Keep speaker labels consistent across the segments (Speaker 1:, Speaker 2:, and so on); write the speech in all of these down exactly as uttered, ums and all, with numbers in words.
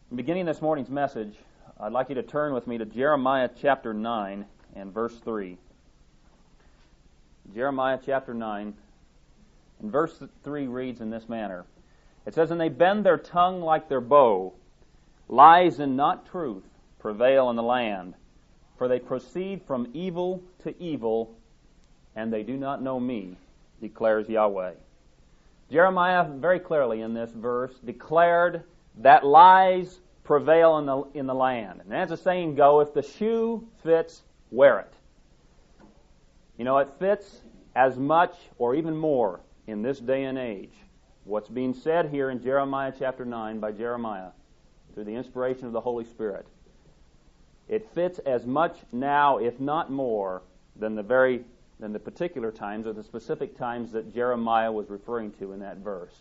Speaker 1: In beginning this morning's message, I'd like you to turn with me to Jeremiah chapter nine and verse three. Jeremiah chapter nine and verse three reads in this manner. It says, "And they bend their tongue like their bow. Lies and not truth prevail in the land. For they proceed from evil to evil, and they do not know me, declares Yahweh." Jeremiah very clearly in this verse declared that lies prevail in the in the land. And as the saying go, if the shoe fits, wear it. You know, it fits as much or even more in this day and age. What's being said here in Jeremiah chapter nine by Jeremiah through the inspiration of the Holy Spirit. It fits as much now, if not more, than the very than the particular times or the specific times that Jeremiah was referring to in that verse.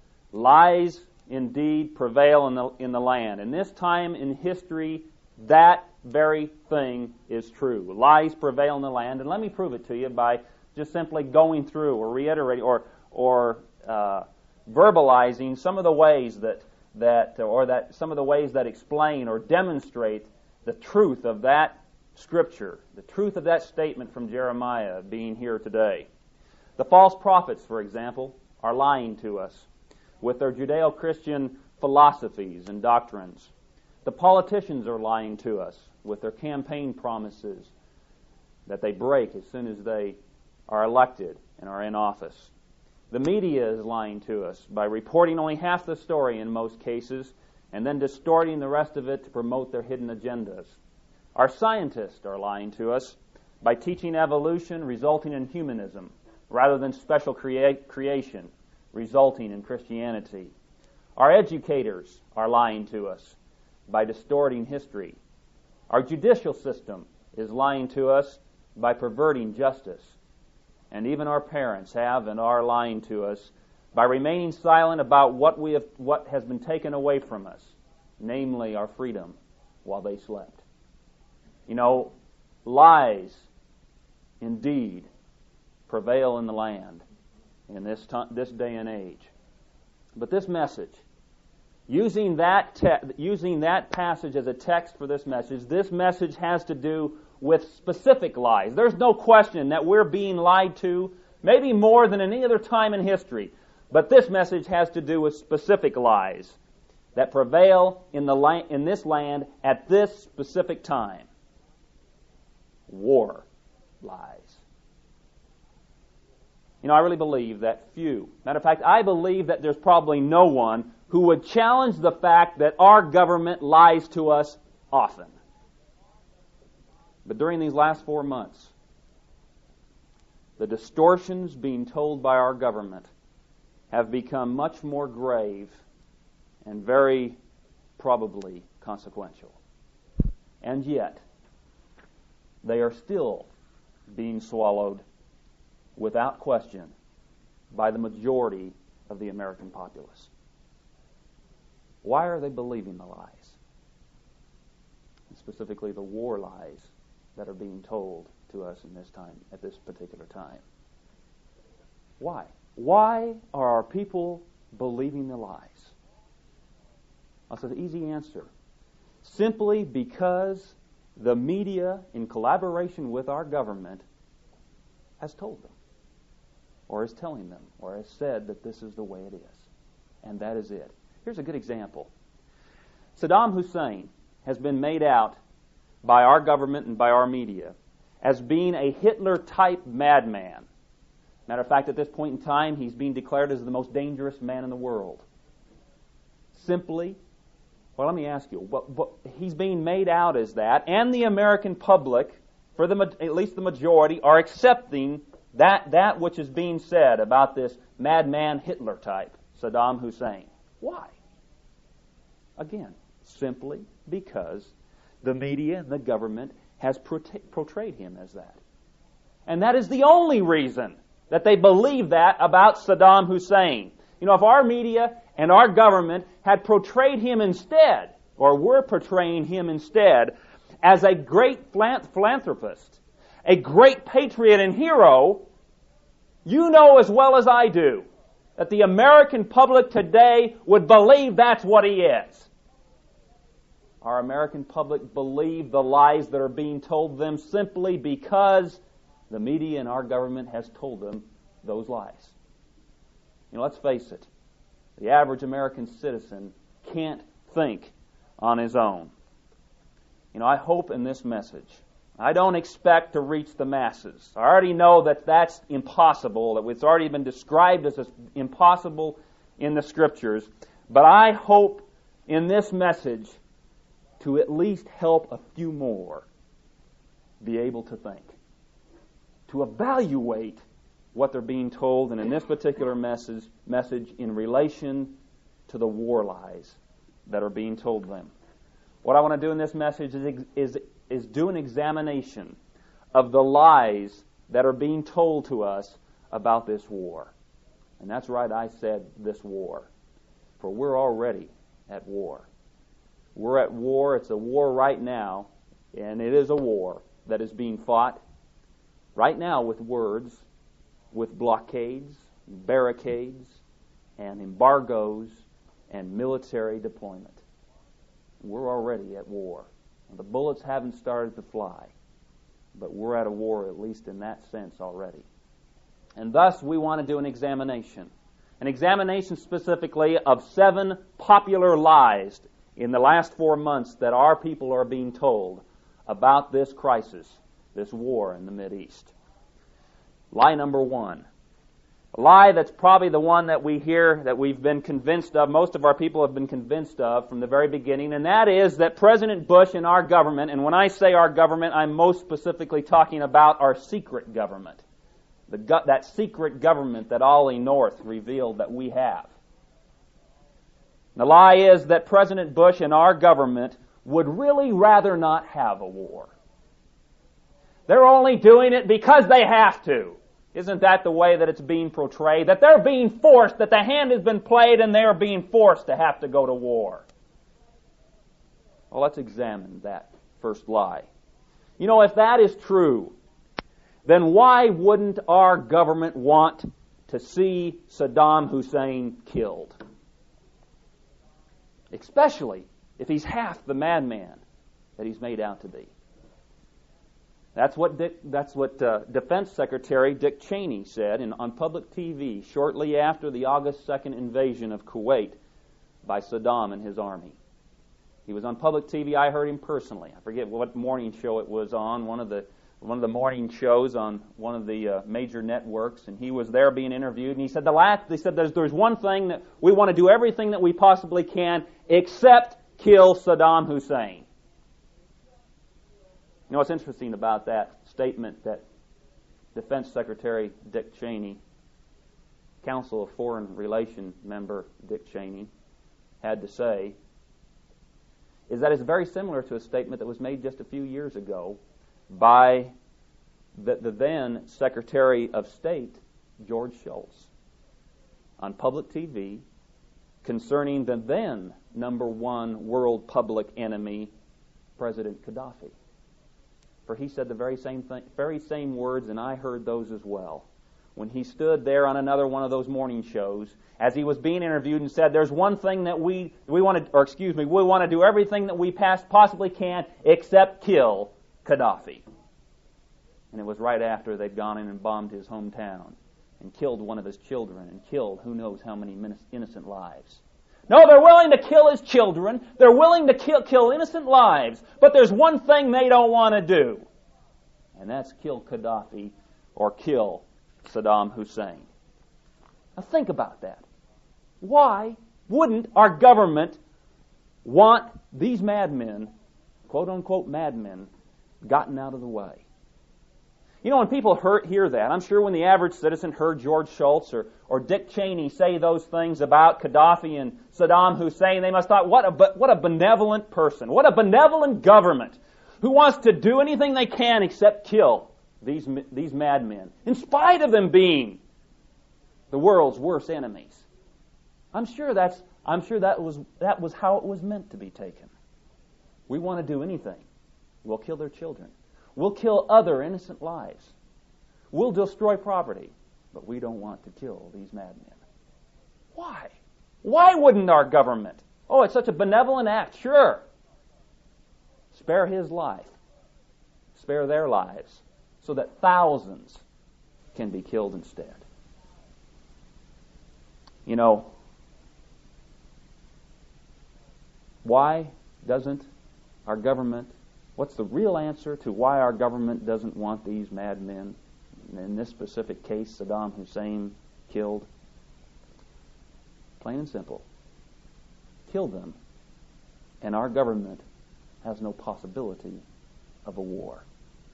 Speaker 1: Lies indeed prevail in the in the land. In this time in history, that very thing is true. Lies prevail in the land, and let me prove it to you by just simply going through or reiterating or or uh, verbalizing some of the ways that that or that some of the ways that explain or demonstrate the truth of that scripture, the truth of that statement from Jeremiah being here today. The false prophets, for example, are lying to us with their Judeo-Christian philosophies and doctrines. The politicians are lying to us with their campaign promises that they break as soon as they are elected and are in office. The media is lying to us by reporting only half the story in most cases and then distorting the rest of it to promote their hidden agendas. Our scientists are lying to us by teaching evolution resulting in humanism rather than special crea- creation resulting in Christianity. Our educators are lying to us by distorting history. Our judicial system is lying to us by perverting justice. And even our parents have and are lying to us by remaining silent about what we have, what has been taken away from us, namely our freedom, while they slept. You know, lies indeed prevail in the land in this t- this day and age. But this message, using that te- using that passage as a text for this message, this message has to do with specific lies. There's no question that we're being lied to, maybe more than any other time in history. But this message has to do with specific lies that prevail in the la- in this land at this specific time. War lies. You know, I really believe that few, matter of fact, I believe that there's probably no one who would challenge the fact that our government lies to us often. But during these last four months, the distortions being told by our government have become much more grave and very probably consequential. And yet, they are still being swallowed without question by the majority of the American populace. Why are they believing the lies? And specifically the war lies that are being told to us in this time, at this particular time. Why? Why are our people believing the lies? I'll say the easy answer. Simply because the media, in collaboration with our government, has told them, or is telling them, or has said that this is the way it is. And that is it. Here's a good example. Saddam Hussein has been made out by our government and by our media as being a Hitler-type madman. Matter of fact, at this point in time, he's being declared as the most dangerous man in the world. Simply, well, let me ask you, what, what, he's being made out as that, and the American public, for the at least the majority, are accepting that that which is being said about this madman Hitler type, Saddam Hussein. Why? Again, simply because the media and the government has portrayed him as that. And that is the only reason that they believe that about Saddam Hussein. You know, if our media and our government had portrayed him instead, or were portraying him instead, as a great philanthropist, a great patriot and hero, you know as well as I do that the American public today would believe that's what he is. our American public believe the lies that are being told them simply because the media and our government has told them those lies. You know, let's face it. The average American citizen can't think on his own. You know, I hope in this message, I don't expect to reach the masses. I already know that that's impossible, that it's already been described as impossible in the Scriptures. But I hope in this message to at least help a few more be able to think, to evaluate what they're being told, and in this particular message, message in relation to the war lies that are being told them. What I want to do in this message is, is, is do an examination of the lies that are being told to us about this war. And that's right, I said this war. For we're already at war. We're at war. It's a war right now, and it is a war that is being fought right now with words, with blockades, barricades, and embargoes, and military deployment. We're already at war. The bullets haven't started to fly, but we're at a war, at least in that sense, already. And thus, we want to do an examination. An examination specifically of seven popular lies in the last four months that our people are being told about this crisis, this war in the Mideast. Lie number one. A lie that's probably the one that we hear, that we've been convinced of, most of our people have been convinced of from the very beginning, and that is that President Bush and our government, and when I say our government, I'm most specifically talking about our secret government. The go- that secret government that Ollie North revealed that we have. The lie is that President Bush and our government would really rather not have a war. They're only doing it because they have to. Isn't that the way that it's being portrayed? That they're being forced, that the hand has been played and they're being forced to have to go to war. Well, let's examine that first lie. You know, if that is true, then why wouldn't our government want to see Saddam Hussein killed? Especially if he's half the madman that he's made out to be. That's what Dick, that's what uh, Defense Secretary Dick Cheney said in, on public T V shortly after the August second invasion of Kuwait by Saddam and his army. He was on public T V. I heard him personally. I forget what morning show it was on, one of the one of the morning shows on one of the uh, major networks, and he was there being interviewed. And he said, "The last," they said, "There's there's one thing that we want to do everything that we possibly can except kill Saddam Hussein." You know what's interesting about that statement that Defense Secretary Dick Cheney, Council of Foreign Relations member Dick Cheney, had to say, is that it's very similar to a statement that was made just a few years ago by the, the then Secretary of State, George Shultz, on public T V concerning the then number one world public enemy, President Gaddafi. For he said the very same thing, very same words, and I heard those as well. When he stood there on another one of those morning shows, as he was being interviewed, and said, "There's one thing that we we want to, or excuse me, we want to do everything that we past possibly can except kill Gaddafi." And it was right after they'd gone in and bombed his hometown and killed one of his children and killed who knows how many innocent lives. No, they're willing to kill his children. They're willing to kill, kill innocent lives. But there's one thing they don't want to do. And that's kill Gaddafi or kill Saddam Hussein. Now think about that. Why wouldn't our government want these madmen, quote unquote madmen, gotten out of the way? You know, when people hear, hear that, I'm sure when the average citizen heard George Shultz or, or Dick Cheney say those things about Gaddafi and Saddam Hussein, they must have thought, what a, what a benevolent person, what a benevolent government who wants to do anything they can except kill these, these madmen, in spite of them being the world's worst enemies. I'm sure that's, I'm sure that was, that was how it was meant to be taken. We want to do anything. We'll kill their children. We'll kill other innocent lives. We'll destroy property. But we don't want to kill these madmen. Why? Why wouldn't our government? Oh, it's such a benevolent act. Sure. Spare his life. Spare their lives so that thousands can be killed instead. You know, why doesn't our government, what's the real answer to why our government doesn't want these madmen, in this specific case, Saddam Hussein, killed? Plain and simple. Kill them, and our government has no possibility of a war.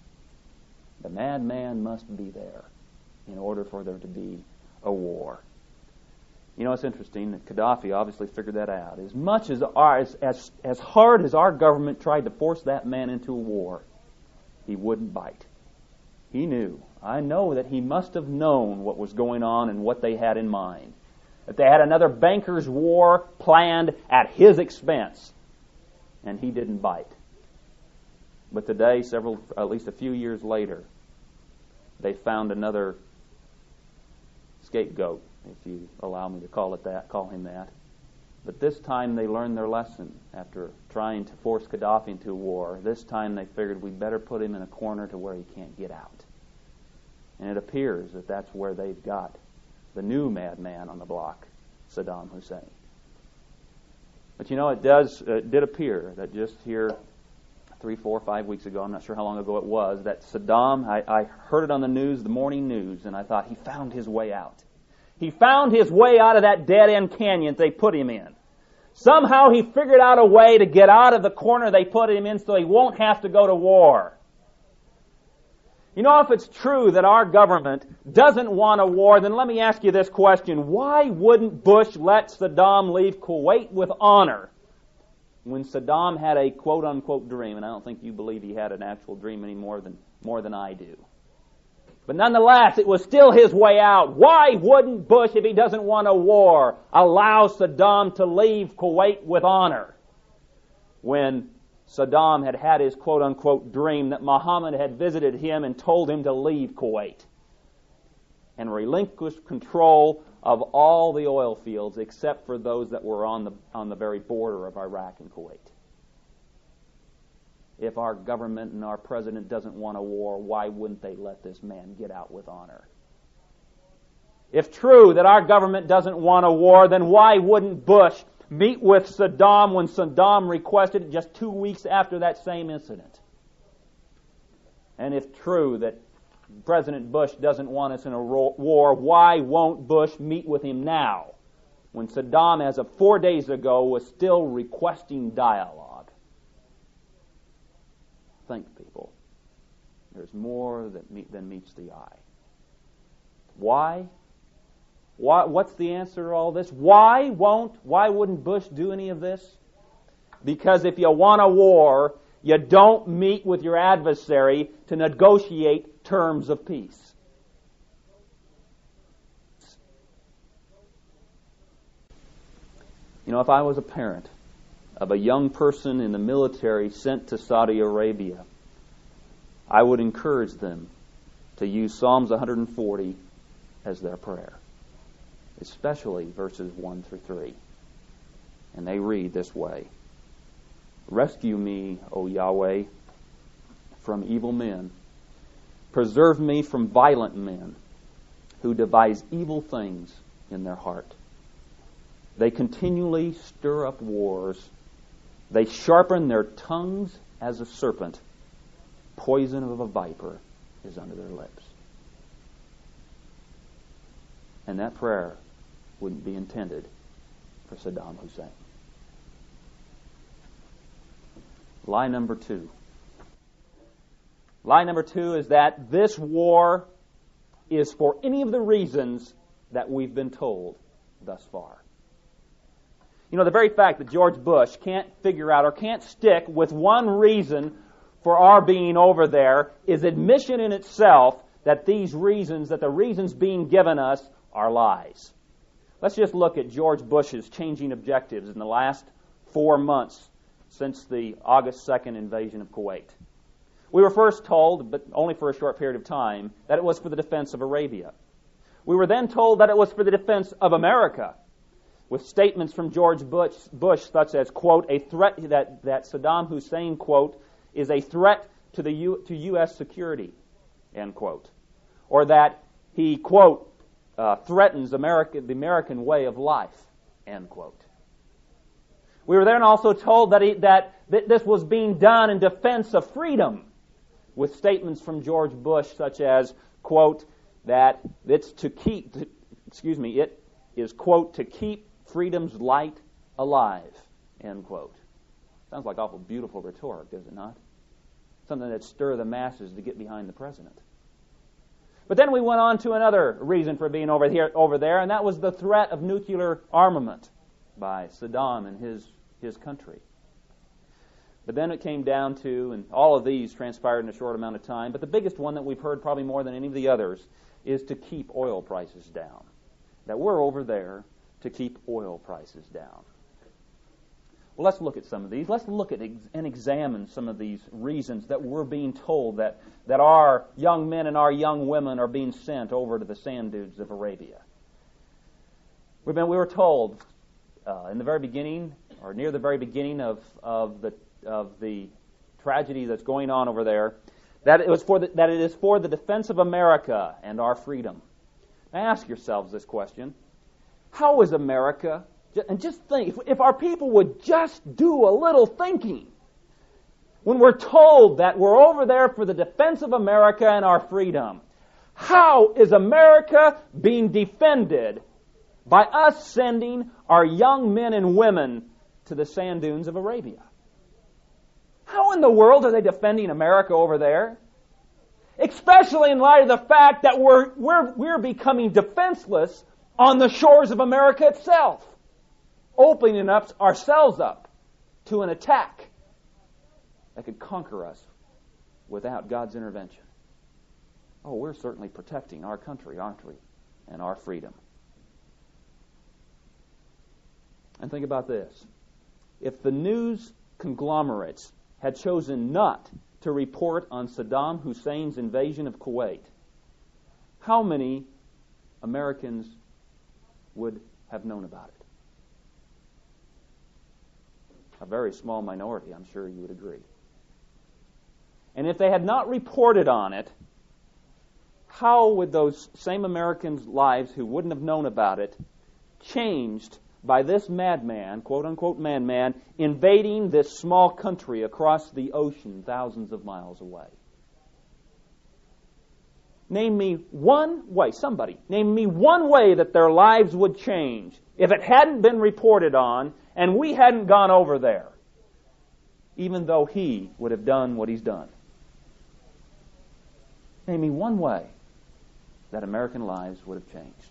Speaker 1: The madman must be there in order for there to be a war. You know, it's interesting that Gaddafi obviously figured that out. As much as our, as, as, as hard as our government tried to force that man into a war, he wouldn't bite. He knew. I know that he must have known what was going on and what they had in mind. That they had another bankers' war planned at his expense. And he didn't bite. But today, several, at least a few years later, they found another scapegoat, if you allow me to call it that, call him that. But this time they learned their lesson after trying to force Gaddafi into a war. This time they figured we'd better put him in a corner to where he can't get out. And it appears that that's where they've got the new madman on the block, Saddam Hussein. But you know, it does uh, it did appear that just here three, four, five weeks ago, I'm not sure how long ago it was, that Saddam, I, I heard it on the news, the morning news, and I thought he found his way out. He found his way out of that dead-end canyon they put him in. Somehow he figured out a way to get out of the corner they put him in so he won't have to go to war. You know, if it's true that our government doesn't want a war, then let me ask you this question. Why wouldn't Bush let Saddam leave Kuwait with honor when Saddam had a quote-unquote dream? And I don't think you believe he had an actual dream any more than, more than I do. But nonetheless, it was still his way out. Why wouldn't Bush, if he doesn't want a war, allow Saddam to leave Kuwait with honor when Saddam had had his quote-unquote dream that Muhammad had visited him and told him to leave Kuwait and relinquish control of all the oil fields except for those that were on the, on the very border of Iraq and Kuwait? If our government and our president doesn't want a war, why wouldn't they let this man get out with honor? If true that our government doesn't want a war, then why wouldn't Bush meet with Saddam when Saddam requested it just two weeks after that same incident? And if true that President Bush doesn't want us in a war, why won't Bush meet with him now when Saddam, as of four days ago, was still requesting dialogue? Think, people. There's more that meet, than meets the eye. Why? Why? What's the answer to all this? Why won't, why wouldn't Bush do any of this? Because if you want a war, you don't meet with your adversary to negotiate terms of peace. You know, if I was a parent of a young person in the military sent to Saudi Arabia, I would encourage them to use Psalms one forty as their prayer, especially verses one through three. And they read this way: Rescue me, O Yahweh, from evil men. Preserve me from violent men who devise evil things in their heart. They continually stir up wars. They sharpen their tongues as a serpent. Poison of a viper is under their lips. And that prayer wouldn't be intended for Saddam Hussein. Lie number two. Lie number two is that this war is for any of the reasons that we've been told thus far. You know, the very fact that George Bush can't figure out or can't stick with one reason for our being over there is admission in itself that these reasons, that the reasons being given us are lies. Let's just look at George Bush's changing objectives in the last four months since the August second invasion of Kuwait. We were first told, but only for a short period of time, that it was for the defense of Arabia. We were then told that it was for the defense of America, with statements from George Bush, Bush such as, quote, a threat that, that Saddam Hussein, quote, is a threat to the U, to U S security, end quote. Or that he, quote, uh, threatens America, the American way of life, end quote. We were then also told that, he, that th- this was being done in defense of freedom, with statements from George Bush such as, quote, that it's to keep, excuse me, it is, quote, to keep freedom's light alive, end quote. Sounds like awful beautiful rhetoric, does it not? Something that stir the masses to get behind the president. But then we went on to another reason for being over here, over there, and that was the threat of nuclear armament by Saddam and his, his country. But then it came down to, and all of these transpired in a short amount of time, but the biggest one that we've heard probably more than any of the others is to keep oil prices down. That we're over there to keep oil prices down. Well, let's look at some of these. Let's look at ex- and examine some of these reasons that we're being told that, that our young men and our young women are being sent over to the sand dunes of Arabia. We've been, we were told uh, in the very beginning, or near the very beginning of, of the of the tragedy that's going on over there, that it was for the, that it is for the defense of America and our freedom. Now ask yourselves this question: how is America? And just think, if, if our people would just do a little thinking, when we're told that we're over there for the defense of America and our freedom, how is America being defended by us sending our young men and women to the sand dunes of Arabia? How in the world are they defending America over there? Especially in light of the fact that we're, we're, we're becoming defenseless on the shores of America itself, opening up ourselves up to an attack that could conquer us without God's intervention. Oh, we're certainly protecting our country, aren't we? And our freedom. And think about this. If the news conglomerates had chosen not to report on Saddam Hussein's invasion of Kuwait, how many Americans would have known about it? A very small minority, I'm sure you would agree. And if they had not reported on it, how would those same Americans' lives who wouldn't have known about it changed by this madman, quote-unquote madman, invading this small country across the ocean thousands of miles away? Name me one way, somebody, name me one way that their lives would change if it hadn't been reported on and we hadn't gone over there, even though he would have done what he's done. Name me one way that American lives would have changed.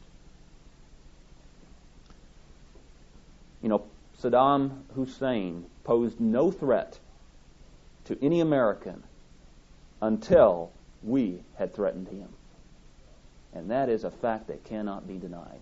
Speaker 1: You know, Saddam Hussein posed no threat to any American until we had threatened him. And that is a fact that cannot be denied.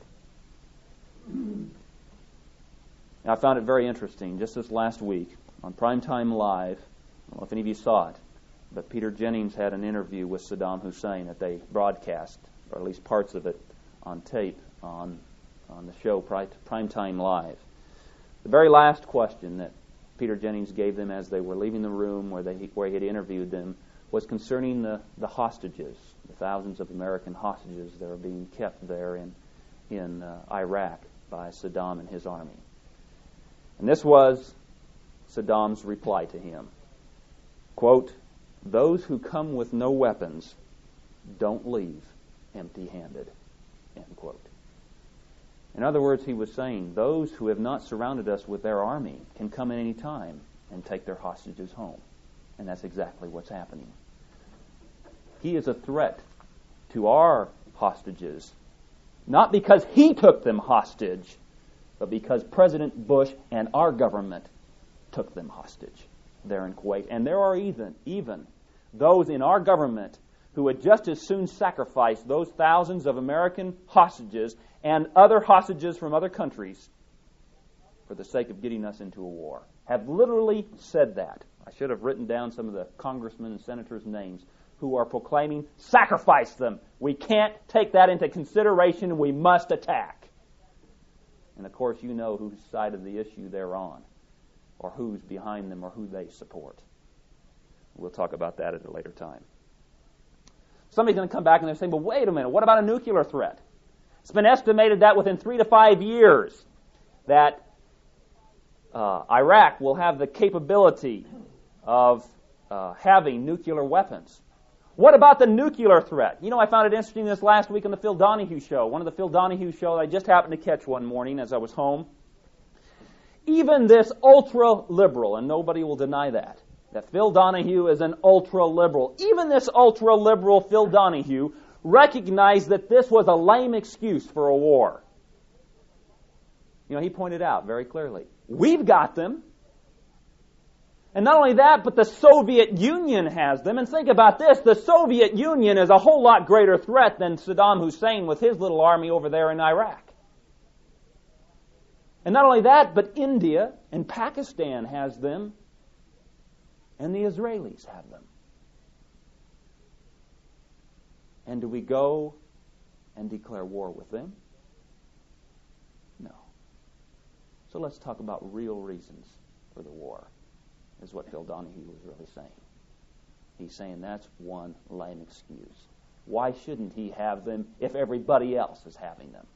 Speaker 1: Now, I found it very interesting just this last week on Primetime Live. I don't know if any of you saw it, but Peter Jennings had an interview with Saddam Hussein that they broadcast, or at least parts of it, on tape on, on the show Primetime Live. The very last question that Peter Jennings gave them as they were leaving the room where, they, where he had interviewed them was concerning the, the hostages, the thousands of American hostages that are being kept there in, in uh, Iraq by Saddam and his army. And this was Saddam's reply to him. Quote, "Those who come with no weapons don't leave empty-handed." End quote. In other words, he was saying, those who have not surrounded us with their army can come at any time and take their hostages home. And that's exactly what's happening. He is a threat to our hostages, not because he took them hostage, but because President Bush and our government took them hostage there in Kuwait. And there are even, even those in our government who would just as soon sacrifice those thousands of American hostages and other hostages from other countries for the sake of getting us into a war. Have literally said that. I should have written down some of the congressmen and senators' names who are proclaiming, sacrifice them. We can't take that into consideration. We must attack. And of course, you know whose side of the issue they're on, or who's behind them, or who they support. We'll talk about that at a later time. Somebody's going to come back and they're saying, but wait a minute, what about a nuclear threat? It's been estimated that within three to five years that uh, Iraq will have the capability of uh, having nuclear weapons. What about the nuclear threat? You know, I found it interesting this last week on the Phil Donahue show, one of the Phil Donahue shows I just happened to catch one morning as I was home. Even this ultra-liberal, and nobody will deny that, that Phil Donahue is an ultra-liberal. Even this ultra-liberal Phil Donahue recognized that this was a lame excuse for a war. You know, he pointed out very clearly, we've got them. And not only that, but the Soviet Union has them. And think about this, the Soviet Union is a whole lot greater threat than Saddam Hussein with his little army over there in Iraq. And not only that, but India and Pakistan has them, and the Israelis have them. And do we go and declare war with them? No. So let's talk about real reasons for the war, is what Phil Donahue was really saying. He's saying that's one lame excuse. Why shouldn't he have them if everybody else is having them?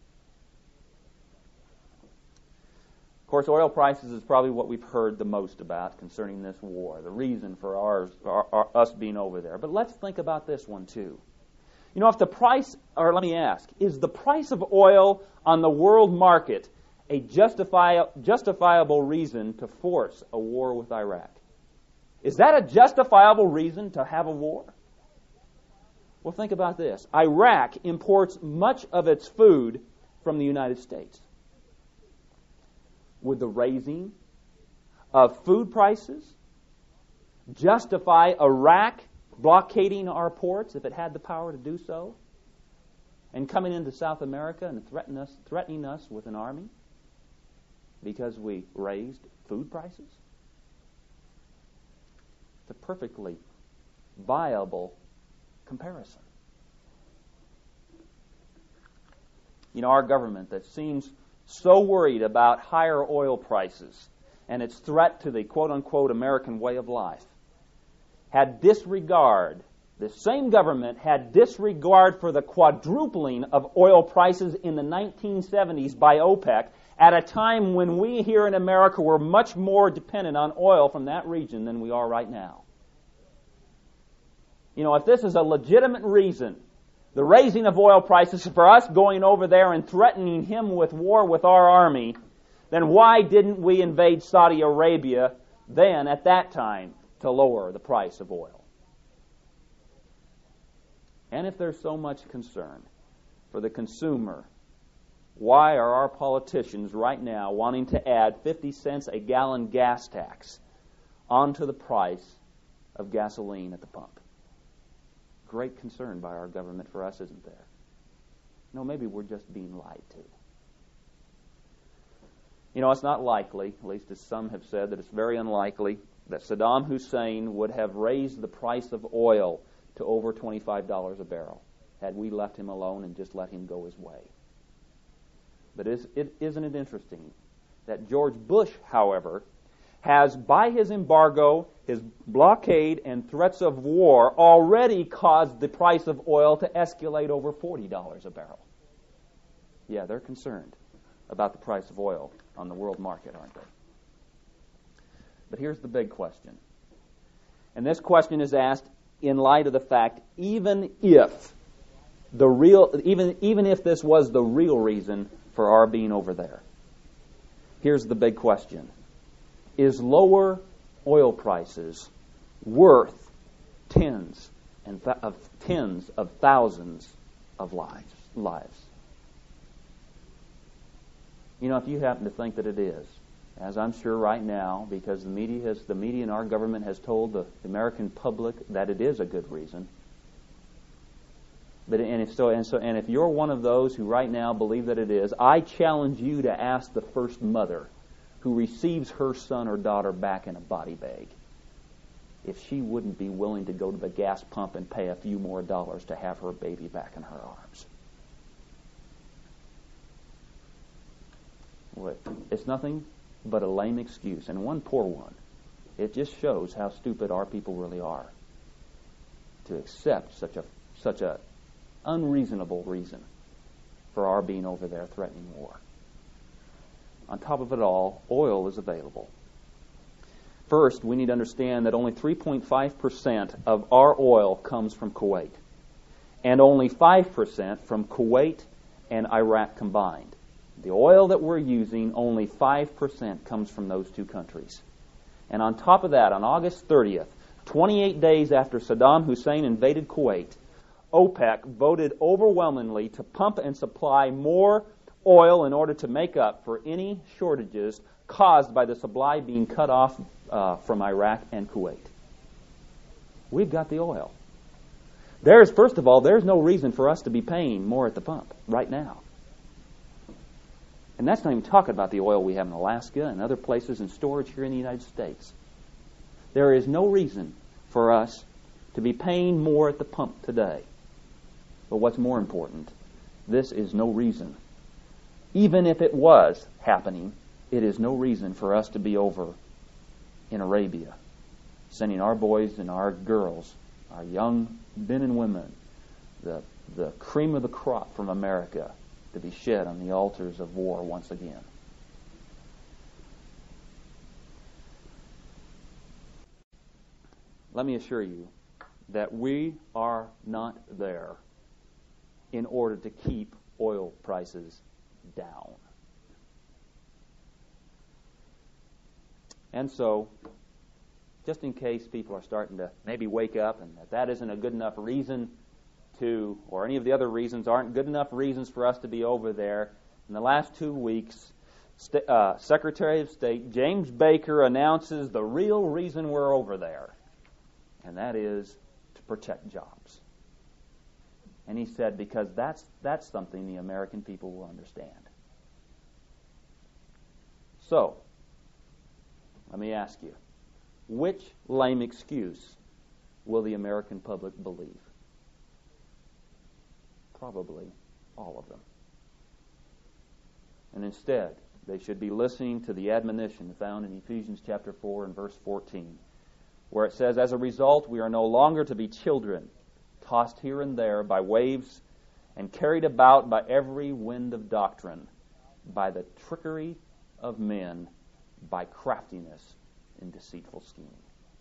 Speaker 1: Of course, oil prices is probably what we've heard the most about concerning this war, the reason for ours, our, our, us being over there. But let's think about this one too. You know, if the price, or let me ask, is the price of oil on the world market a justify, justifiable reason to force a war with Iraq? Is that a justifiable reason to have a war? Well, think about this. Iraq imports much of its food from the United States. Would the raising of food prices justify Iraq blockading our ports if it had the power to do so, and coming into South America and threaten us, threatening us with an army because we raised food prices? It's a perfectly viable comparison. You know, our government that seems so worried about higher oil prices and its threat to the quote-unquote American way of life, had disregard, the same government had disregard for the quadrupling of oil prices in the nineteen seventies by OPEC at a time when we here in America were much more dependent on oil from that region than we are right now. You know, if this is a legitimate reason, the raising of oil prices for us going over there and threatening him with war with our army, then why didn't we invade Saudi Arabia then, at that time, to lower the price of oil? And if there's so much concern for the consumer, why are our politicians right now wanting to add fifty cents a gallon gas tax onto the price of gasoline at the pump? Great concern by our government for us, isn't there? No, maybe we're just being lied to. You know, it's not likely, at least as some have said, that it's very unlikely that Saddam Hussein would have raised the price of oil to over twenty-five dollars a barrel had we left him alone and just let him go his way. But is, it, isn't it interesting that George Bush, however, has, by his embargo, his blockade, and threats of war, already caused the price of oil to escalate over forty dollars a barrel. Yeah, they're concerned about the price of oil on the world market, aren't they? But here's the big question. And this question is asked in light of the fact, even if the real, even, even if this was the real reason for our being over there. Here's the big question. Is lower oil prices worth tens and th- of tens of thousands of lives? Lives. You know, if you happen to think that it is, as I'm sure right now, because the media has, the media in our government has told the American public that it is a good reason. But and if so, and so, and if you're one of those who right now believe that it is, I challenge you to ask the first mother who receives her son or daughter back in a body bag if she wouldn't be willing to go to the gas pump and pay a few more dollars to have her baby back in her arms. Well, it's nothing but a lame excuse, and one poor one, It just shows how stupid our people really are to accept such a such a unreasonable reason for our being over there threatening war. On top of it all, oil is available. First, we need to understand that only three point five percent of our oil comes from Kuwait, and only five percent from Kuwait and Iraq combined. The oil that we're using, only five percent comes from those two countries. And on top of that, on August thirtieth, twenty-eight days after Saddam Hussein invaded Kuwait, OPEC voted overwhelmingly to pump and supply more oil in order to make up for any shortages caused by the supply being cut off uh, from Iraq and Kuwait. We've got the oil. There's, first of all, there's no reason for us to be paying more at the pump right now. And that's not even talking about the oil we have in Alaska and other places in storage here in the United States. There is no reason for us to be paying more at the pump today. But what's more important, this is no reason. Even if it was happening, it is no reason for us to be over in Arabia, sending our boys and our girls, our young men and women, the, the cream of the crop from America, to be shed on the altars of war once again. Let me assure you that we are not there in order to keep oil prices down. And so, just in case people are starting to maybe wake up and that that isn't a good enough reason to, or any of the other reasons aren't good enough reasons for us to be over there, in the last two weeks, St- uh, Secretary of State James Baker announces the real reason we're over there, and that is to protect jobs. And he said, because that's that's something the American people will understand. So, let me ask you, which lame excuse will the American public believe? Probably all of them. And instead, they should be listening to the admonition found in Ephesians chapter four and verse fourteen, where it says, as a result, we are no longer to be children, tossed here and there by waves and carried about by every wind of doctrine, by the trickery of men, by craftiness in deceitful scheming.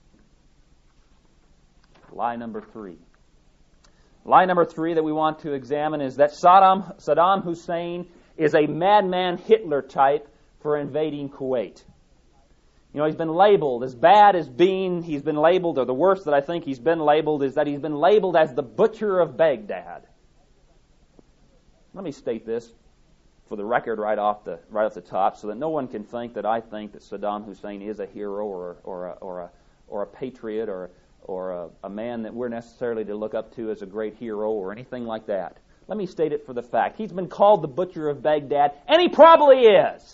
Speaker 1: Lie number three. Lie number three that we want to examine is that Saddam, Saddam Hussein is a madman Hitler type for invading Kuwait. You know, he's been labeled as bad as being, he's been labeled, or the worst that I think he's been labeled is that he's been labeled as the butcher of Baghdad. Let me state this for the record right off the right off the top, so that no one can think that I think that Saddam Hussein is a hero or or a, or a or a patriot or or a, a man that we're necessarily to look up to as a great hero or anything like that. Let me state it for the fact. He's been called the butcher of Baghdad, and he probably is.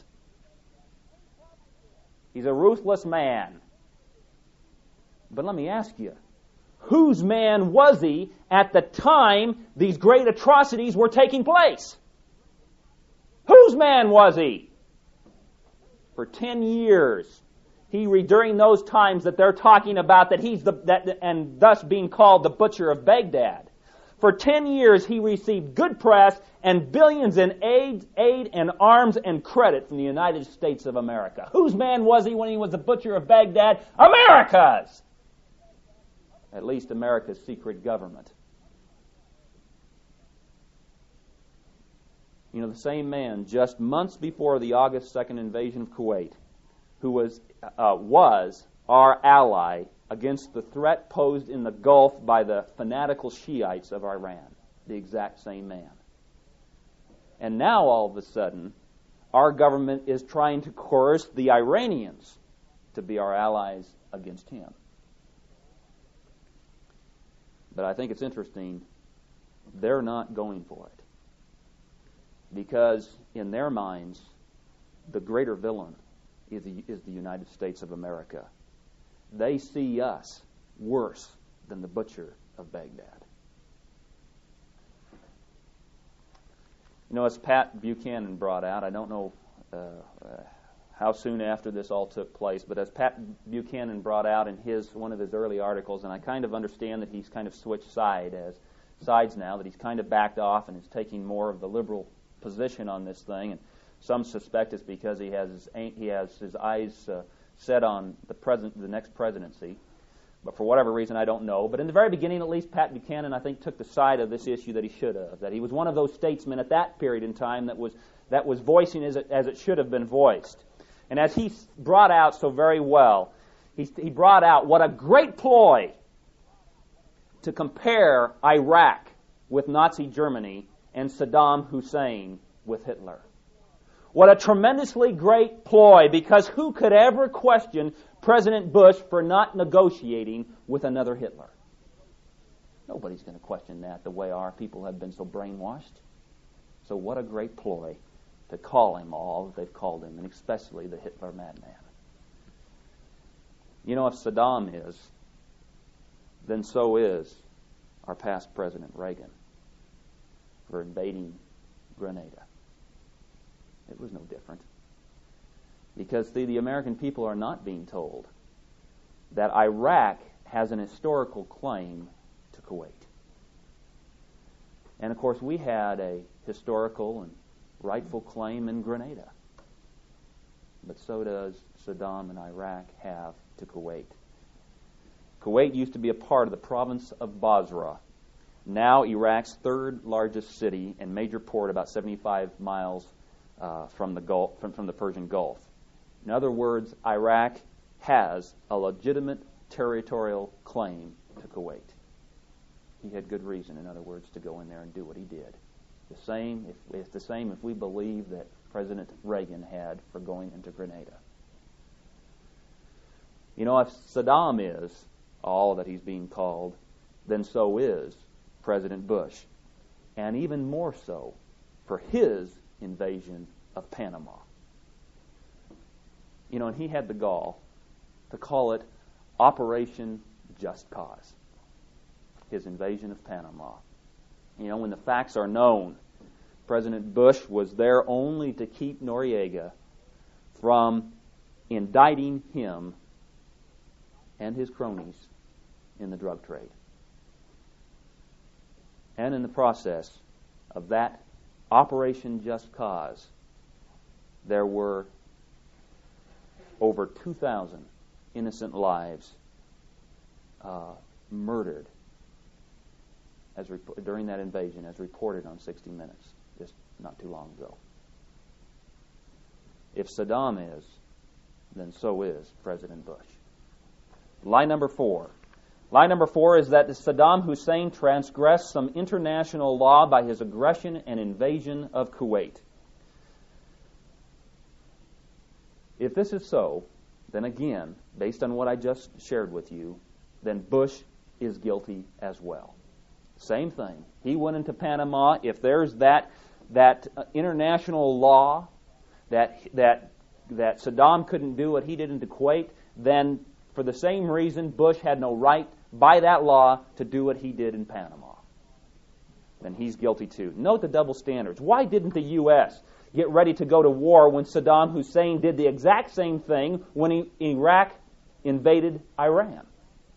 Speaker 1: He's a ruthless man. But let me ask you, whose man was he at the time these great atrocities were taking place? Whose man was he? For ten years, he during those times that they're talking about that he's the that and thus being called the butcher of Baghdad. For ten years, he received good press and billions in aid, aid and arms and credit from the United States of America. Whose man was he when he was the butcher of Baghdad? America's! At least America's secret government. You know, the same man just months before the August second invasion of Kuwait, who was uh, was our ally against the threat posed in the Gulf by the fanatical Shiites of Iran. The exact same man. And now, all of a sudden, our government is trying to coerce the Iranians to be our allies against him. But I think it's interesting, they're not going for it. Because in their minds, the greater villain is the, is the United States of America. They see us worse than the butcher of Baghdad. You know, as Pat Buchanan brought out, I don't know uh, uh, how soon after this all took place, but as Pat Buchanan brought out in his one of his early articles, and I kind of understand that he's kind of switched side as sides now, that he's kind of backed off and is taking more of the liberal position on this thing, and some suspect it's because he has his, he has his eyes uh, set on the present, the next presidency. But for whatever reason, I don't know. But in the very beginning, at least, Pat Buchanan, I think, took the side of this issue that he should have. That he was one of those statesmen at that period in time that was that was voicing as it, as it should have been voiced. And as he brought out so very well, he, he brought out what a great ploy to compare Iraq with Nazi Germany and Saddam Hussein with Hitler. What a tremendously great ploy, because who could ever question President Bush for not negotiating with another Hitler? Nobody's going to question that the way our people have been so brainwashed. So what a great ploy to call him all that they've called him, and especially the Hitler madman. You know, if Saddam is, then so is our past President Reagan for invading Grenada. It was no different. Because the, the American people are not being told that Iraq has an historical claim to Kuwait. And of course, we had a historical and rightful claim in Grenada. But so does Saddam and Iraq have to Kuwait. Kuwait used to be a part of the province of Basra, now Iraq's third largest city and major port, about seventy-five miles uh, from the Gulf, from, from the Persian Gulf. In other words, Iraq has a legitimate territorial claim to Kuwait. He had good reason, in other words, to go in there and do what he did. The same, if it's the same if we believe that President Reagan had for going into Grenada. You know, if Saddam is all that he's being called, then so is President Bush, and even more so for his invasion of Panama. You know, and he had the gall to call it Operation Just Cause, his invasion of Panama. You know, when the facts are known, President Bush was there only to keep Noriega from indicting him and his cronies in the drug trade. And in the process of that Operation Just Cause, there were over two thousand innocent lives uh, murdered as rep- during that invasion, as reported on sixty minutes just not too long ago. If Saddam is, then so is President Bush. Lie number four. Lie number four is that Saddam Hussein transgressed some international law by his aggression and invasion of Kuwait. If this is so, then again, based on what I just shared with you, then Bush is guilty as well. Same thing. He went into Panama. If there's that that uh, international law that that that Saddam couldn't do what he did into Kuwait, then for the same reason, Bush had no right by that law to do what he did in Panama. Then he's guilty too. Note the double standards. Why didn't the U S get ready to go to war when Saddam Hussein did the exact same thing when he, Iraq invaded Iran?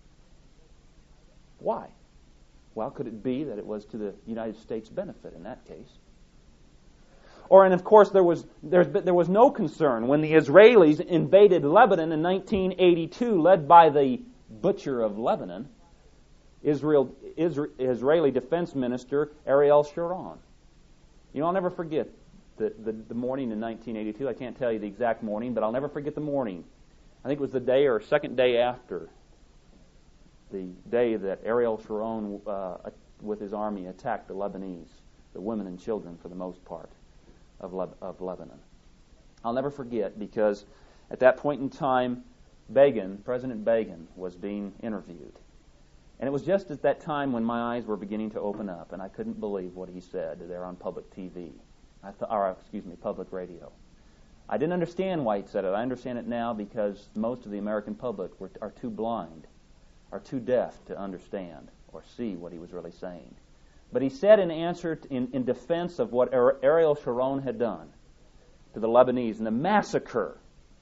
Speaker 1: Why? Well, could it be that it was to the United States' benefit in that case? Or, and of course, there was there's, there was no concern when the Israelis invaded Lebanon in nineteen eighty-two, led by the butcher of Lebanon, Israel, Israel, Israeli Defense Minister Ariel Sharon. You know, I'll never forget the, the, the morning in nineteen eighty-two. I can't tell you the exact morning, but I'll never forget the morning. I think it was the day or second day after the day that Ariel Sharon, uh, with his army, attacked the Lebanese, the women and children for the most part of, Le- of Lebanon. I'll never forget, because at that point in time, Begin, President Begin, was being interviewed. And it was just at that time when my eyes were beginning to open up, and I couldn't believe what he said there on public T V, I th- or excuse me, public radio. I didn't understand why he said it. I understand it now because most of the American public were, are too blind, are too deaf to understand or see what he was really saying. But he said in answer, to, in, in defense of what Ariel Sharon had done to the Lebanese and the massacre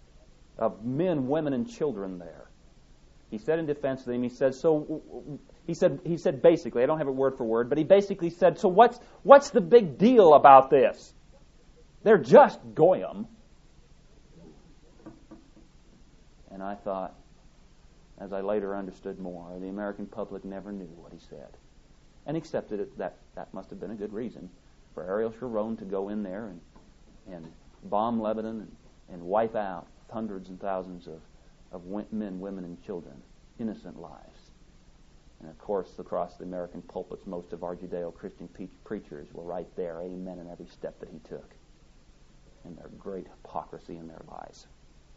Speaker 1: of men, women, and children there. He said in defense of them, he said, so, he said, he said basically, I don't have it word for word, but he basically said, so what's, what's the big deal about this? They're just goyim. And I thought, as I later understood more, the American public never knew what he said, and accepted it. That that must have been a good reason for Ariel Sharon to go in there and and bomb Lebanon and, and wipe out hundreds and thousands of, of men, women, and children, innocent lives. And of course, across the American pulpits, most of our Judeo-Christian pe- preachers were right there, amen, in every step that he took, and their great hypocrisy in their lives.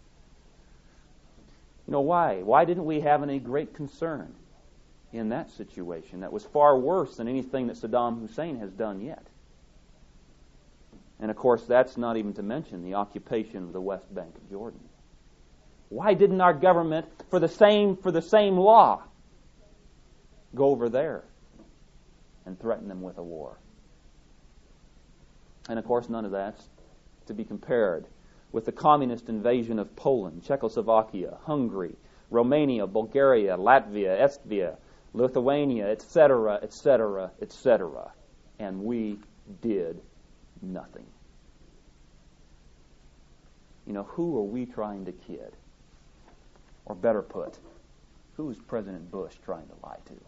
Speaker 1: You know, why? Why didn't we have any great concern in that situation that was far worse than anything that Saddam Hussein has done yet? And of course, that's not even to mention the occupation of the West Bank of Jordan. Why didn't our government, for the same for the same law, go over there and threaten them with a war? And of course, none of that's to be compared with the communist invasion of Poland, Czechoslovakia, Hungary, Romania, Bulgaria, Latvia, Estonia, Lithuania, et cetera, et cetera, et cetera. And we did nothing. You know, who are we trying to kid? Or better put, who is President Bush trying to lie to?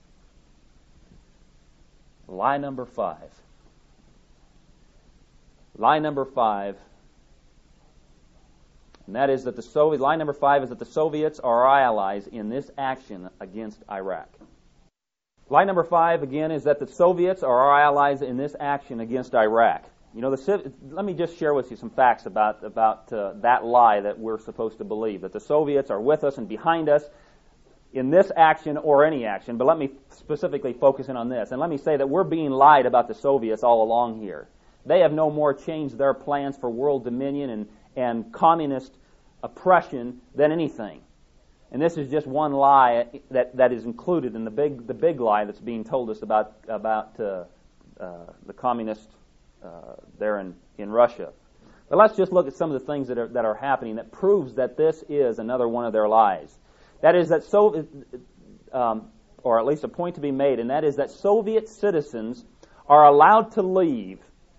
Speaker 1: Lie number five. Lie number five. And that is that the Soviet, lie number five is that the Soviets are our allies in this action against Iraq. Lie number five, again, is that the Soviets are our allies in this action against Iraq. You know, the, let me just share with you some facts about, about uh, that lie that we're supposed to believe, that the Soviets are with us and behind us in this action or any action. But let me specifically focus in on this. And let me say that we're being lied about the Soviets all along here. They have no more changed their plans for world dominion and and communist oppression than anything. And this is just one lie that, that is included in the big the big lie that's being told us about about uh, uh, the communists uh, there in, in Russia. But let's just look at some of the things that are that are happening that proves that this is another one of their lies. That is that so, um, or at least a point to be made, and that is that Soviet citizens are allowed to leave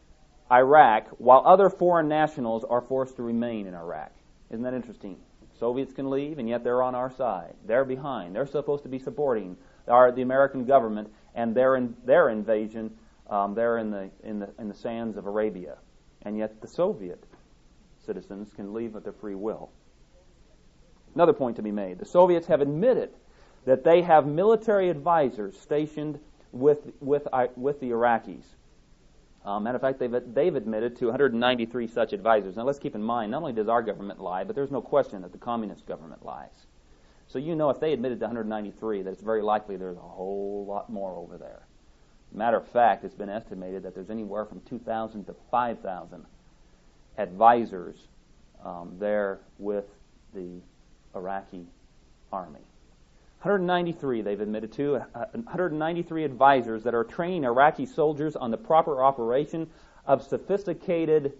Speaker 1: Iraq, while other foreign nationals are forced to remain in Iraq. Isn't that interesting? Soviets can leave, and yet they're on our side. They're behind. They're supposed to be supporting our, the American government and their in, their invasion um, there in the in the in the sands of Arabia, and yet the Soviet citizens can leave at their free will. Another point to be made: the Soviets have admitted that they have military advisors stationed with with with the Iraqis. Um, matter of fact, they've, they've admitted to one hundred ninety-three such advisors. Now, let's keep in mind, not only does our government lie, but there's no question that the communist government lies. So you know if they admitted to one hundred ninety-three, that it's very likely there's a whole lot more over there. Matter of fact, it's been estimated that there's anywhere from two thousand to five thousand advisors um, there with the Iraqi army. one hundred ninety-three they've admitted to, uh, one hundred ninety-three advisors that are training Iraqi soldiers on the proper operation of sophisticated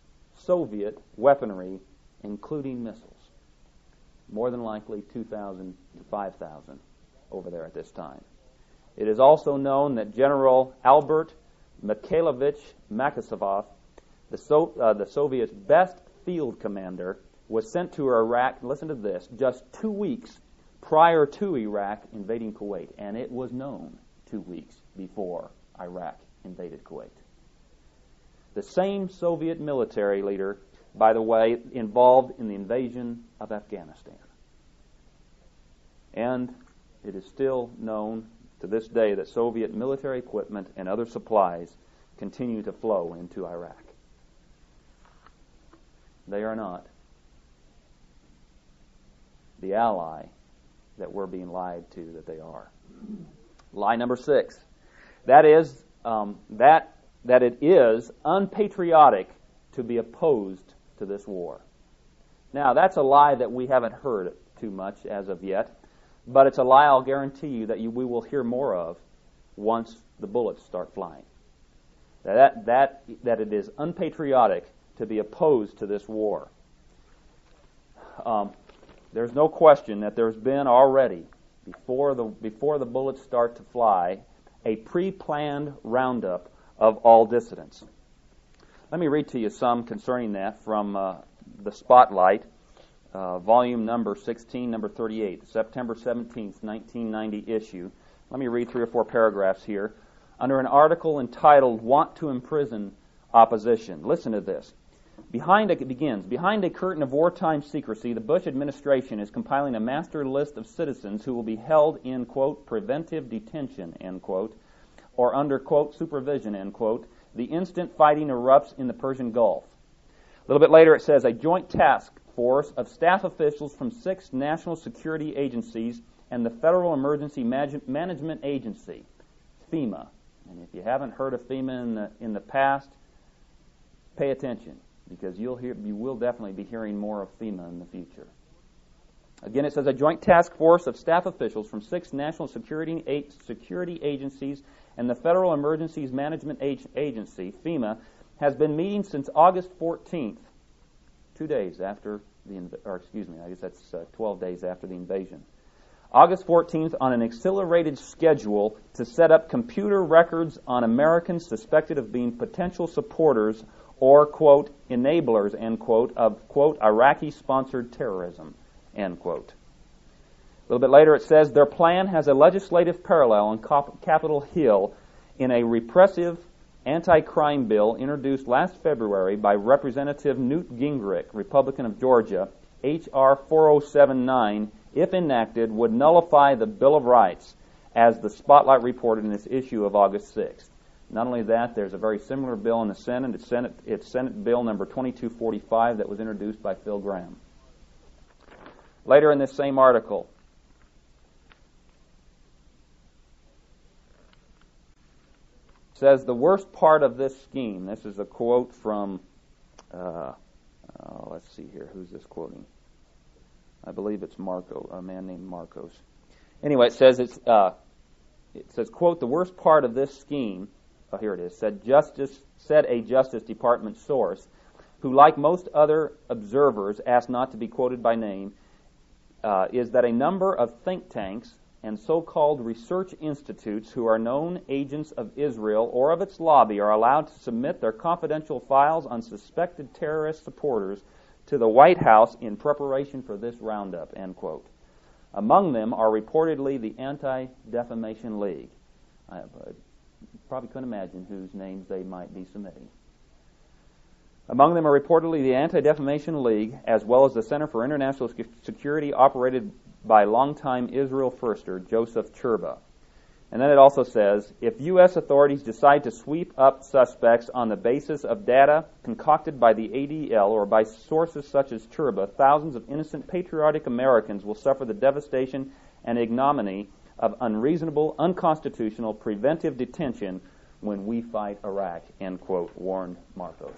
Speaker 1: Soviet weaponry, including missiles. More than likely two thousand to five thousand over there at this time. It is also known that General Albert Mikhailovich Makasavov, the, so, uh, the Soviets' best field commander, was sent to Iraq, listen to this, just two weeks prior to Iraq invading Kuwait, and it was known two weeks before Iraq invaded Kuwait. The same Soviet military leader, by the way, involved in the invasion of Afghanistan. And it is still known to this day that Soviet military equipment and other supplies continue to flow into Iraq. They are not the ally that we're being lied to that they are. Lie number six. That is um, that that it is unpatriotic to be opposed to this war. Now, that's a lie that we haven't heard too much as of yet, but it's a lie I'll guarantee you that you, we will hear more of once the bullets start flying. That, that, that it is unpatriotic to be opposed to this war. um, there's no question that there's been already, before the before the bullets start to fly, a pre-planned roundup of all dissidents. Let me read to you some concerning that from uh, the Spotlight, uh, volume number sixteen, number thirty-eight, September seventeenth, nineteen ninety issue. Let me read three or four paragraphs here. Under an article entitled, "Want to Imprison Opposition." Listen to this. Behind a, it begins, behind a curtain of wartime secrecy, the Bush administration is compiling a master list of citizens who will be held in, quote, preventive detention, end quote, or under, quote, supervision, end quote, the instant fighting erupts in the Persian Gulf. A little bit later it says, a joint task force of staff officials from six national security agencies and the Federal Emergency Management Agency, FEMA. And if you haven't heard of FEMA in the, in the past, pay attention, because you'll hear, you will definitely be hearing more of FEMA in the future. Again, it says a joint task force of staff officials from six national security eight security agencies and the Federal Emergencies Management Agency, FEMA, has been meeting since August fourteenth, two days after the, inv- or excuse me, I guess that's uh, twelve days after the invasion. August fourteenth, on an accelerated schedule to set up computer records on Americans suspected of being potential supporters or, quote, enablers, end quote, of, quote, Iraqi-sponsored terrorism, end quote. A little bit later it says, their plan has a legislative parallel on Cap- Capitol Hill in a repressive anti-crime bill introduced last February by Representative Newt Gingrich, Republican of Georgia. H R four oh seven nine, if enacted, would nullify the Bill of Rights, as the Spotlight reported in its issue of August sixth. Not only that, there's a very similar bill in the Senate. It's Senate, it's Senate Bill number twenty-two forty-five that was introduced by Phil Gramm. Later in this same article, it says the worst part of this scheme, this is a quote from, uh, oh, let's see here, who's this quoting? I believe it's Marco, a man named Marcos. Anyway, it says it's, uh, it says, quote, the worst part of this scheme, oh, here it is, said Justice, said a Justice Department source, who, like most other observers asked not to be quoted by name, uh, is that a number of think tanks and so-called research institutes who are known agents of Israel or of its lobby are allowed to submit their confidential files on suspected terrorist supporters to the White House in preparation for this roundup, end quote. Among them are reportedly the Anti-Defamation League. I uh, probably couldn't imagine whose names they might be submitting. Among them are reportedly the Anti-Defamation League, as well as the Center for International Security, operated by longtime Israel firster Joseph Churba. And then it also says, if U S authorities decide to sweep up suspects on the basis of data concocted by the A D L or by sources such as Churba, thousands of innocent patriotic Americans will suffer the devastation and ignominy of unreasonable, unconstitutional, preventive detention when we fight Iraq, end quote, warned Marcos.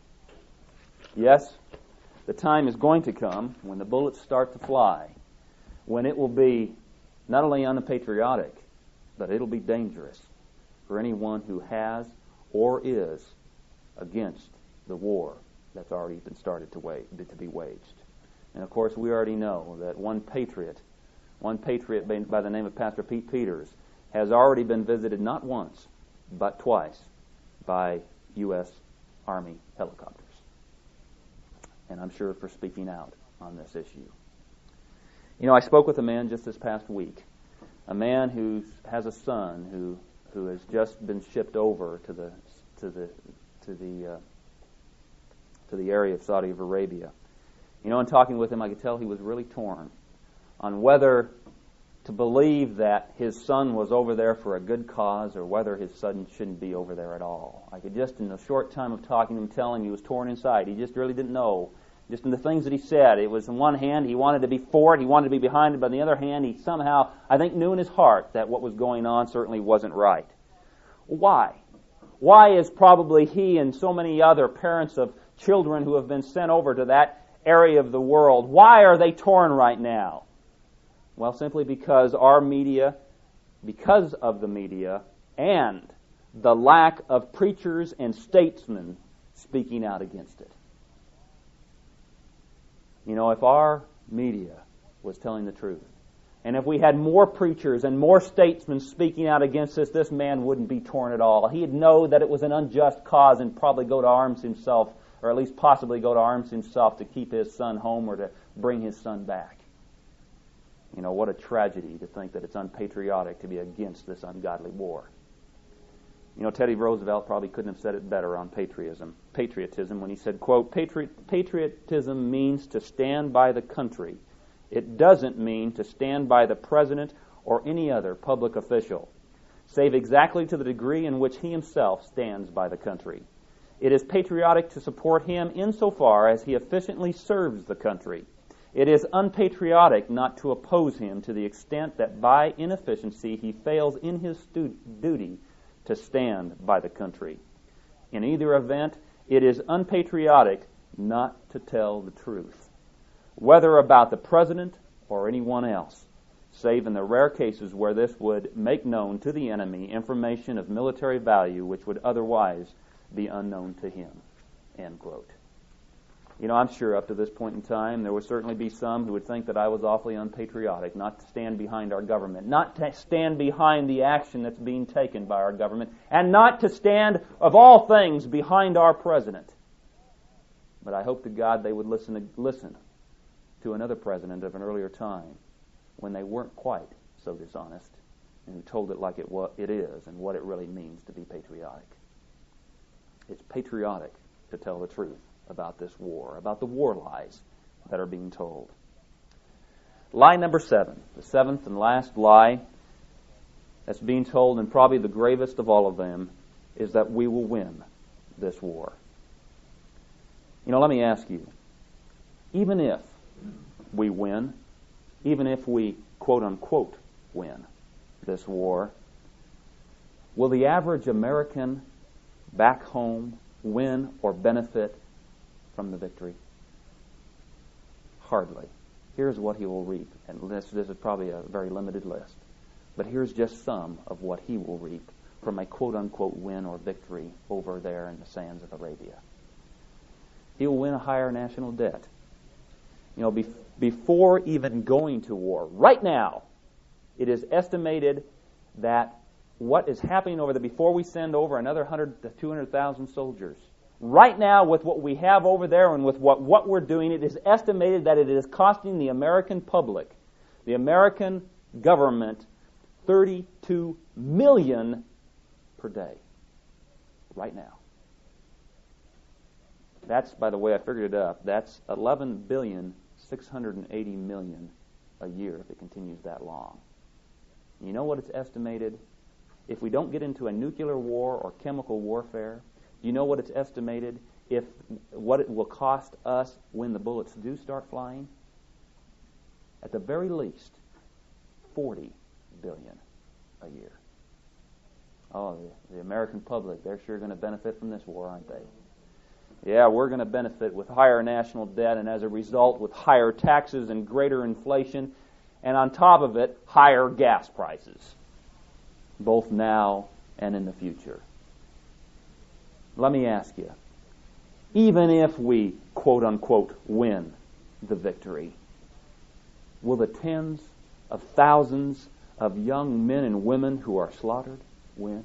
Speaker 1: Yes, the time is going to come when the bullets start to fly, when it will be not only unpatriotic, but it'll be dangerous for anyone who has or is against the war that's already been started to, wage, to be waged. And of course, we already know that one patriot, one patriot by the name of Pastor Pete Peters, has already been visited not once, but twice by U S Army helicopters. And I'm sure for speaking out on this issue. You know, I spoke with a man just this past week, a man who has a son who who has just been shipped over to the to the to the uh, to the area of Saudi Arabia. You know, in talking with him, I could tell he was really torn on whether to believe that his son was over there for a good cause or whether his son shouldn't be over there at all. I could just, in a short time of talking to him, tell him he was torn inside. He just really didn't know. Just in the things that he said, it was on one hand he wanted to be for it, he wanted to be behind it, but on the other hand he somehow, I think, knew in his heart that what was going on certainly wasn't right. Why? Why is probably he and so many other parents of children who have been sent over to that area of the world, why are they torn right now? Well, simply because our media, because of the media, and the lack of preachers and statesmen speaking out against it. You know, if our media was telling the truth. And if we had more preachers and more statesmen speaking out against this, this man wouldn't be torn at all. He'd know that it was an unjust cause and probably go to arms himself, or at least possibly go to arms himself to keep his son home or to bring his son back. You know, what a tragedy to think that it's unpatriotic to be against this ungodly war. You know, Teddy Roosevelt probably couldn't have said it better on patriotism, patriotism when he said, quote, "Patri- patriotism means to stand by the country. It doesn't mean to stand by the president or any other public official, save exactly to the degree in which he himself stands by the country. It is patriotic to support him insofar as he efficiently serves the country. It is unpatriotic not to oppose him to the extent that by inefficiency he fails in his stu- duty to stand by the country. In either event, it is unpatriotic not to tell the truth, whether about the president or anyone else, save in the rare cases where this would make known to the enemy information of military value which would otherwise be unknown to him." End quote. You know, I'm sure up to this point in time, there would certainly be some who would think that I was awfully unpatriotic, not to stand behind our government, not to stand behind the action that's being taken by our government, and not to stand, of all things, behind our president. But I hope to God they would listen to, listen to another president of an earlier time when they weren't quite so dishonest and who told it like it, wa- it is and what it really means to be patriotic. It's patriotic to tell the truth about this war, about the war lies that are being told. Lie number seven, the seventh and last lie that's being told, and probably the gravest of all of them, is that we will win this war. You know, let me ask you, even if we win, even if we quote-unquote win this war, will the average American back home win or benefit from the victory? Hardly. Here's what he will reap, and this, this is probably a very limited list, but here's just some of what he will reap from a quote-unquote win or victory over there in the sands of Arabia. He will win a higher national debt. You know, be, before even going to war, right now, it is estimated that what is happening over there, before we send over another one hundred to two hundred thousand soldiers, right now, with what we have over there and with what, what we're doing, it is estimated that it is costing the American public, the American government, thirty-two million dollars per day. Right now. That's, by the way, I figured it up, that's eleven billion six hundred eighty million dollars a year if it continues that long. You know what it's estimated? If we don't get into a nuclear war or chemical warfare, do you know what it's estimated if what it will cost us when the bullets do start flying? At the very least, forty billion dollars a year. Oh, the, the American public, they're sure going to benefit from this war, aren't they? Yeah, we're going to benefit with higher national debt, and as a result with higher taxes and greater inflation, and on top of it, higher gas prices, both now and in the future. Let me ask you, even if we, quote-unquote, win the victory, will the tens of thousands of young men and women who are slaughtered win?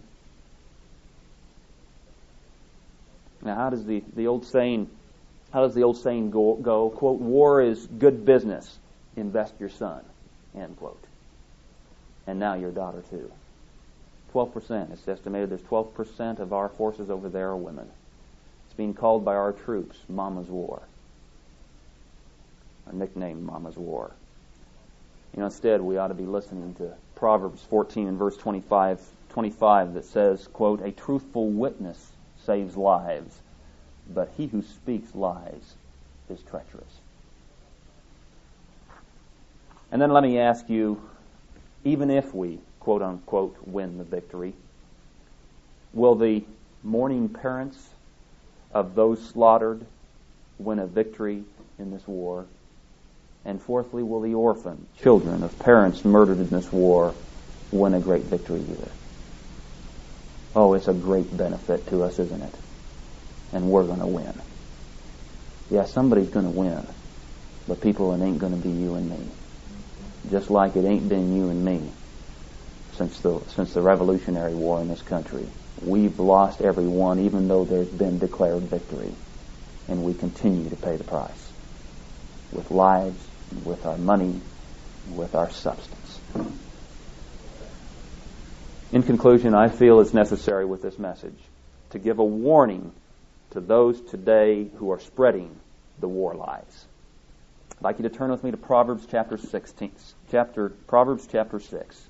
Speaker 1: Now, how does the, the old saying, how does the old saying go, go? Quote, war is good business. Invest your son, end quote. And now your daughter too. twelve percent. It's estimated there's twelve percent of our forces over there are women. It's being called by our troops Mama's War. Our nickname, Mama's War. You know, instead, we ought to be listening to Proverbs fourteen and verse twenty-five, twenty-five that says, quote, a truthful witness saves lives, but he who speaks lies is treacherous. And then let me ask you, even if we, quote unquote, win the victory, will the mourning parents of those slaughtered win a victory in this war? And fourthly, will the orphan children of parents murdered in this war win a great victory either? Oh, it's a great benefit to us, isn't it? And we're going to win. Yeah, somebody's going to win. But people, it ain't going to be you and me. Just like it ain't been you and me since the since the Revolutionary War in this country. We've lost every one, even though there's been declared victory. And we continue to pay the price. With lives, with our money, with our substance. In conclusion, I feel it's necessary with this message to give a warning to those today who are spreading the war lies. I'd like you to turn with me to Proverbs chapter sixteen, chapter Proverbs chapter six.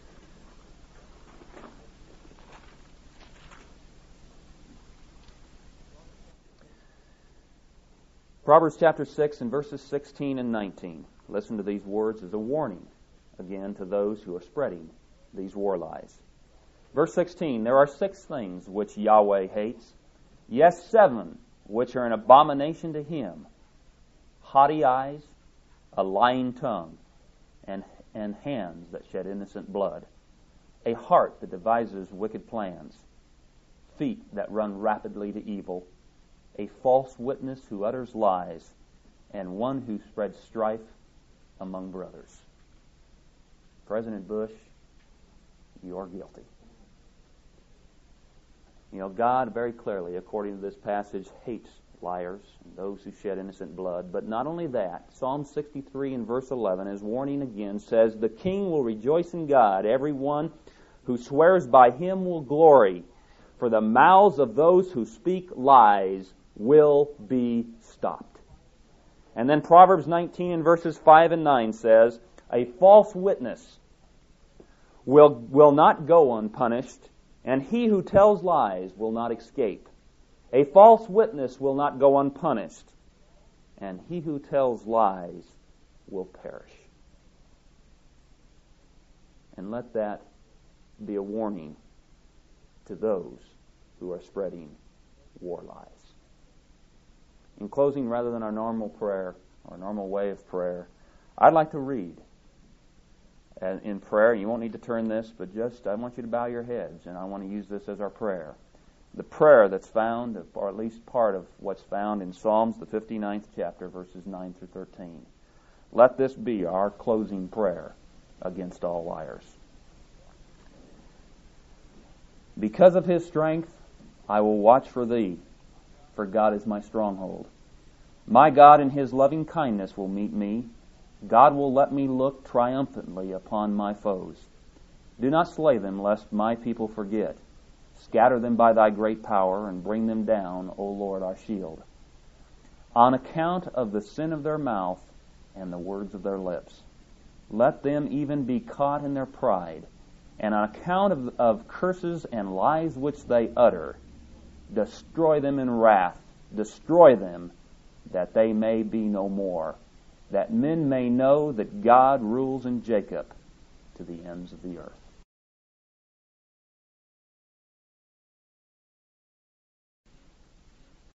Speaker 1: Proverbs chapter six and verses sixteen and nineteen. Listen to these words as a warning, again, to those who are spreading these war lies. Verse sixteen, there are six things which Yahweh hates, yes, seven which are an abomination to him: haughty eyes, a lying tongue, and, and hands that shed innocent blood, a heart that devises wicked plans, feet that run rapidly to evil, a false witness who utters lies, and one who spreads strife among brothers. President Bush, you're guilty. You know, God very clearly, according to this passage, hates liars and those who shed innocent blood. But not only that, Psalm sixty-three and verse eleven, as warning again, says, the king will rejoice in God. Everyone who swears by him will glory. For the mouths of those who speak lies will be stopped. And then Proverbs nineteen and verses five and nine says, a false witness will, will not go unpunished, and he who tells lies will not escape. A false witness will not go unpunished, and he who tells lies will perish. And let that be a warning to those who are spreading war lies. In closing, rather than our normal prayer, our normal way of prayer, I'd like to read in prayer. You won't need to turn this, but just I want you to bow your heads, and I want to use this as our prayer. The prayer that's found, or at least part of what's found in Psalms, the fifty-ninth chapter, verses nine through thirteen. Let this be our closing prayer against all liars. Because of his strength, I will watch for thee, for God is my stronghold. My God in his loving kindness will meet me. God will let me look triumphantly upon my foes. Do not slay them, lest my people forget. Scatter them by thy great power, and bring them down, O Lord, our shield. On account of the sin of their mouth and the words of their lips, let them even be caught in their pride, and on account of, of curses and lies which they utter, destroy them in wrath, destroy them, that they may be no more, that men may know that God rules in Jacob to the ends of the earth.